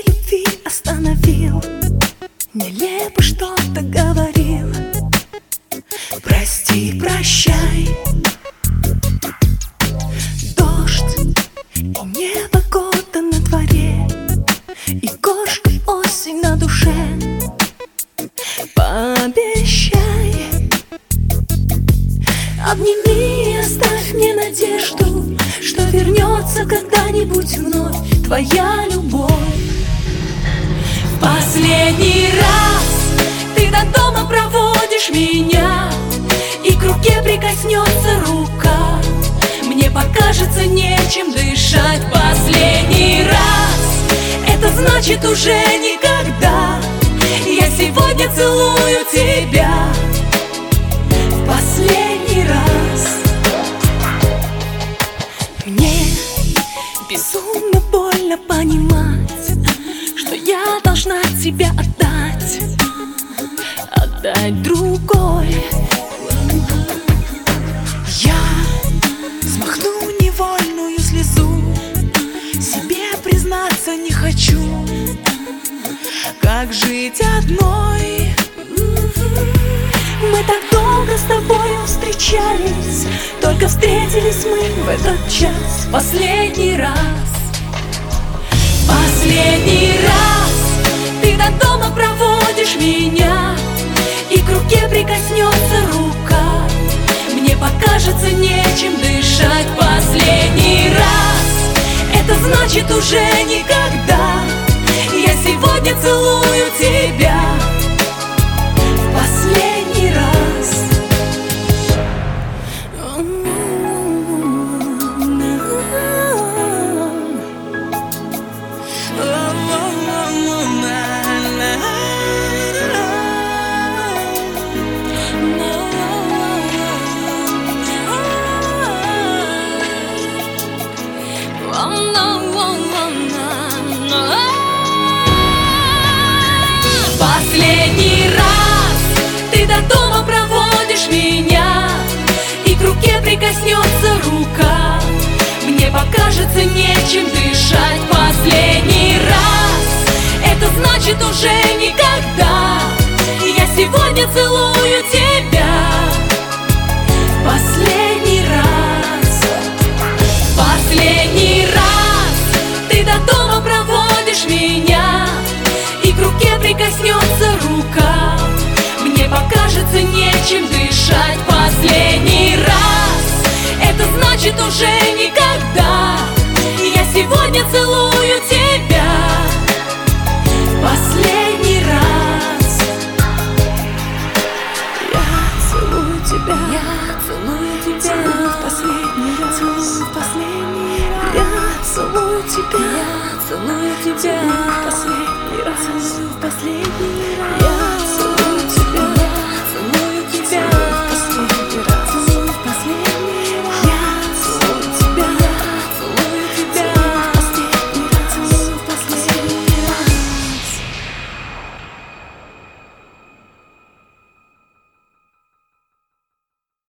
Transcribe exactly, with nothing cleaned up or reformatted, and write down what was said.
моей любви остановил, нелепо что-то говорил. Прости, прощай. Дождь и непогода на дворе, и горшка осень на душе. Пообещай, обними и оставь мне надежду, что вернется когда-нибудь вновь твоя любовь. В последний раз ты до дома проводишь меня, и к руке прикоснется рука. Мне покажется нечем дышать. Последний раз, это значит уже никогда. Я сегодня целую тебя в последний раз. Мне безумно больно понимать, что я должна тебя отдать, отдать другой. Я смахну невольную слезу, себе признаться не хочу. Как жить одной? Мы так долго с тобой встречались, только встретились мы в этот час. Последний раз, последний раз ты до дома проводишь меня, и к руке прикоснется рука. Мне покажется нечем дышать. Последний раз, это значит уже никогда. Я сегодня целую тебя в последний раз. Последний раз ты до дома проводишь меня, и к руке прикоснется рука. Мне покажется нечем дышать. Последний раз, это значит уже никогда. Я сегодня целую тебя последний раз. Последний раз ты до дома проводишь меня, и к руке прикоснется рука. Мне покажется нечем дышать. Последний раз, это значит уже никогда. Я сегодня целую